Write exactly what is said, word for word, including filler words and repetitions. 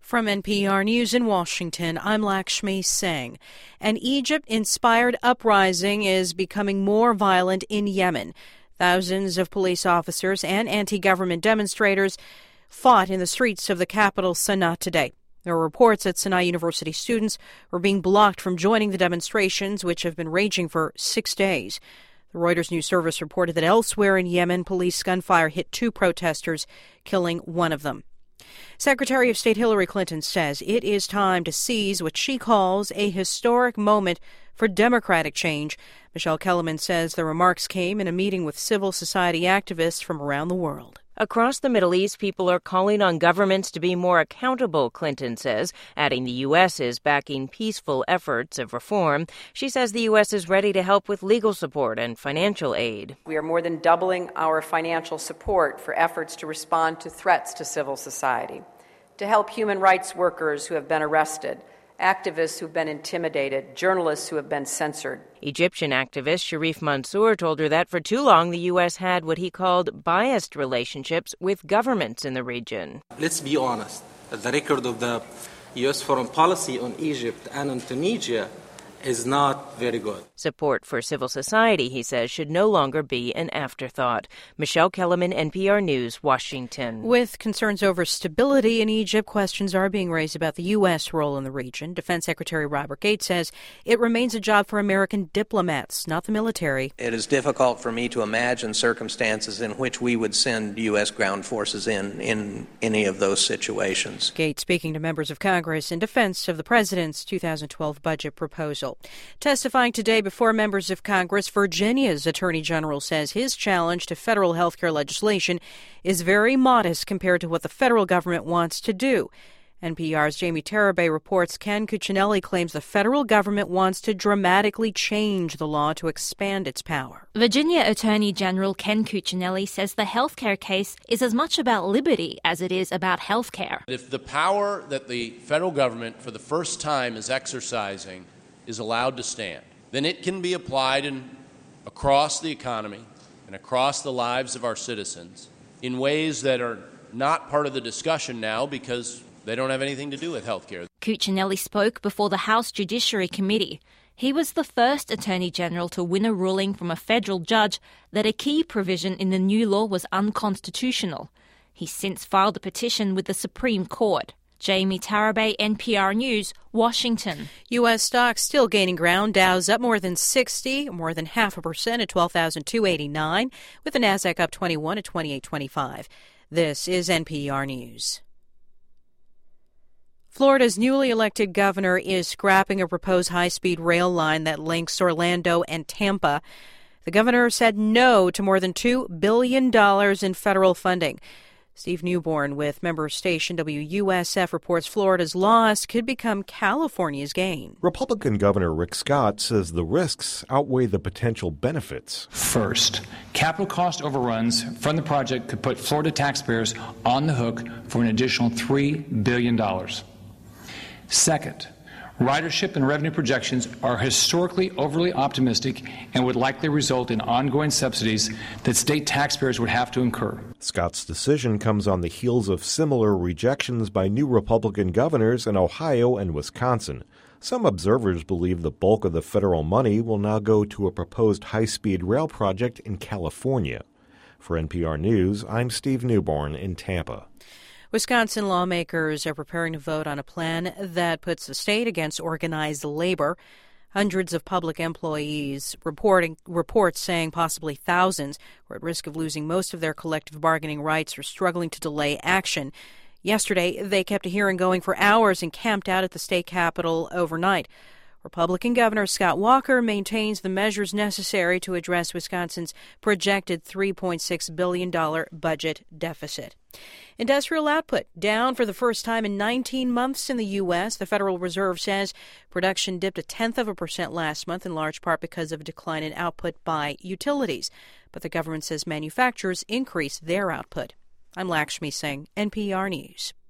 From N P R News in Washington, I'm Lakshmi Singh. An Egypt-inspired uprising is becoming more violent in Yemen. Thousands of police officers and anti-government demonstrators fought in the streets of the capital, Sana'a, today. There are reports that Sana'a University students were being blocked from joining the demonstrations, which have been raging for six days. The Reuters news service reported that elsewhere in Yemen, police gunfire hit two protesters, killing one of them. Secretary of State Hillary Clinton says it is time to seize what she calls a historic moment for democratic change. Michelle Kellerman says the remarks came in a meeting with civil society activists from around the world. Across the Middle East, people are calling on governments to be more accountable, Clinton says, adding the U S is backing peaceful efforts of reform. She says the U S is ready to help with legal support and financial aid. We are more than doubling our financial support for efforts to respond to threats to civil society, to help human rights workers who have been arrested, activists who've been intimidated, journalists who have been censored. Egyptian activist Sharif Mansour told her that for too long the U S had what he called biased relationships with governments in the region. Let's be honest. The record of the U S foreign policy on Egypt and on Tunisia is not very good. Support for civil society, he says, should no longer be an afterthought. Michelle Kellerman, N P R News, Washington. With concerns over stability in Egypt, questions are being raised about the U S role in the region. Defense Secretary Robert Gates says it remains a job for American diplomats, not the military. It is difficult for me to imagine circumstances in which we would send U S ground forces in in any of those situations. Gates speaking to members of Congress in defense of the president's two thousand twelve budget proposal. Testifying today before members of Congress, Virginia's Attorney General says his challenge to federal health care legislation is very modest compared to what the federal government wants to do. N P R's Jamie Tarabay reports Ken Cuccinelli claims the federal government wants to dramatically change the law to expand its power. Virginia Attorney General Ken Cuccinelli says the health care case is as much about liberty as it is about health care. If the power that the federal government for the first time is exercising is allowed to stand, then it can be applied in, across the economy and across the lives of our citizens in ways that are not part of the discussion now because they don't have anything to do with health care. Cuccinelli spoke before the House Judiciary Committee. He was the first Attorney General to win a ruling from a federal judge that a key provision in the new law was unconstitutional. He's since filed a petition with the Supreme Court. Jamie Tarabay, N P R News, Washington. U S stocks still gaining ground. Dow's up more than sixty, more than half a percent at twelve thousand two hundred eighty-nine, with the Nasdaq up twenty-one at twenty-eight twenty-five. This is N P R News. Florida's newly elected governor is scrapping a proposed high-speed rail line that links Orlando and Tampa. The governor said no to more than two billion dollars in federal funding. Steve Newborn with member station W U S F reports Florida's loss could become California's gain. Republican Governor Rick Scott says the risks outweigh the potential benefits. First, capital cost overruns from the project could put Florida taxpayers on the hook for an additional three billion dollars. Second, ridership and revenue projections are historically overly optimistic and would likely result in ongoing subsidies that state taxpayers would have to incur. Scott's decision comes on the heels of similar rejections by new Republican governors in Ohio and Wisconsin. Some observers believe the bulk of the federal money will now go to a proposed high-speed rail project in California. For N P R News, I'm Steve Newborn in Tampa. Wisconsin lawmakers are preparing to vote on a plan that puts the state against organized labor. Hundreds of public employees reporting reports saying possibly thousands were at risk of losing most of their collective bargaining rights or struggling to delay action. Yesterday, they kept a hearing going for hours and camped out at the state capitol overnight. Republican Governor Scott Walker maintains the measures necessary to address Wisconsin's projected three point six billion dollars budget deficit. Industrial output down for the first time in nineteen months in the U S. The Federal Reserve says production dipped a tenth of a percent last month, in large part because of a decline in output by utilities. But the government says manufacturers increased their output. I'm Lakshmi Singh, N P R News.